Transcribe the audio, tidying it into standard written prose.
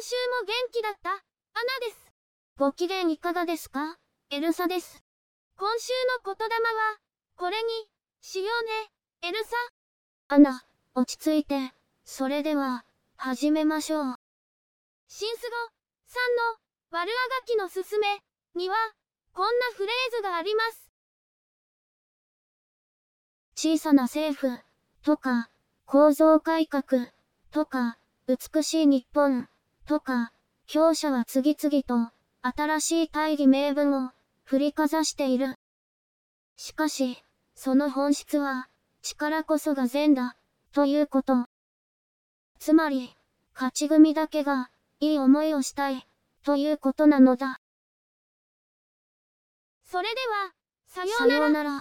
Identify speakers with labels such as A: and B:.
A: 週も元気だった、アナです。ご機嫌いかがですか、エルサです。今週の言霊は、これに、しようね、エルサ。アナ、落ち着いて、それでは、始めましょう。新スゴさんの、悪あがきのすすめ、には、こんなフレーズがあります。小さな政府、とか、構造改革、とか、美しい日本、とか、強者は次々と、新しい大義名分を、振りかざしている。しかし、その本質は、力こそが善だ、ということ。つまり、勝ち組だけが、いい思いをしたい、ということなのだ。それでは、さようなら。